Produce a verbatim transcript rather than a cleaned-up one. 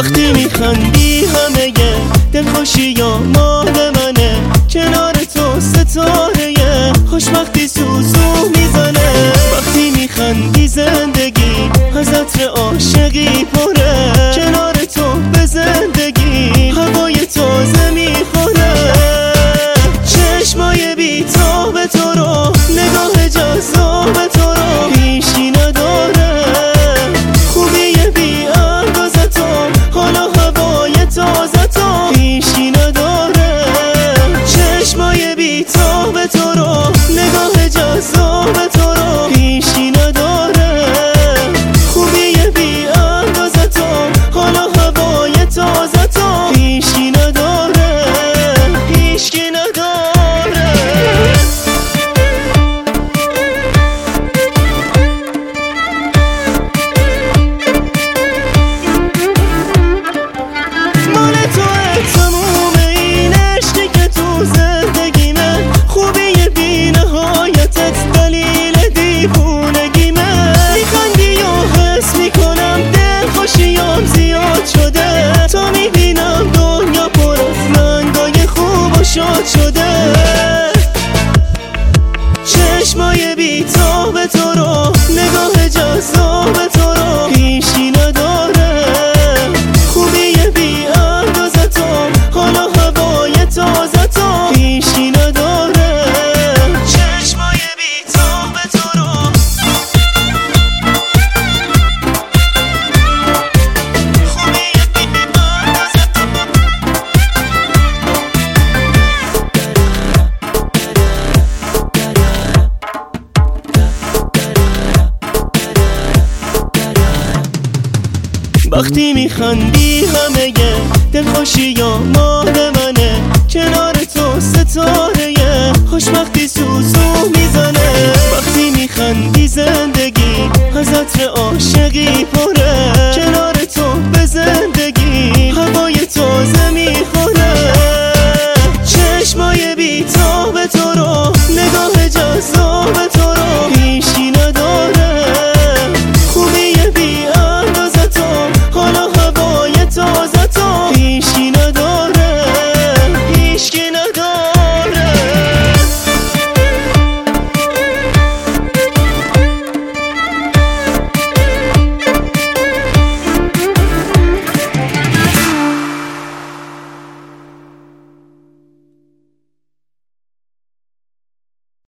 وقتی میخندی همه دلخوشی یا مال منه، کنار تو ستاره خوشبختی سوزو میزنه. وقتی میخندی زندگی از عطر عاشقی پره، کنار تو به زندگی هوای تازه میخوره. چشمای بی‌تاب تو رو، نگاه جذاب تو رو پیشی نداره. خوبی بی اندازه تو، حالا هوای تازه تو پیشی نداره. چشمای بی‌تاب تو رو، نگاه جذاب تو رو پیشی نداره. خوبی بی اندازه تو، حالا هوای تازه تو پیشی نداره. پیشی نداره. مال توه تموم این عشقی که تو زندگیمه، خوبی بی نهایتت دلیل دیوونگیمه. میخندی و حس میکنم دلخوشیام زیاد شده، تا میبینم دنیا پر از رنگای خوب و شاد شده. چشمای بی‌تاب تو رو، نگاه جذاب تو رو پیشی نداره. خوبی بی اندازه تو، حالا هوای تازه تو پیشی نداره. چشمای بی‌تاب تو رو، خوبی بی اندازه تو. وقتی میخندی همه دلخوشی یا مال منه، کنار تو ستاره خوشبختی سوزو میزنه. وقتی میخندی زندگی از عطر عاشقی پره،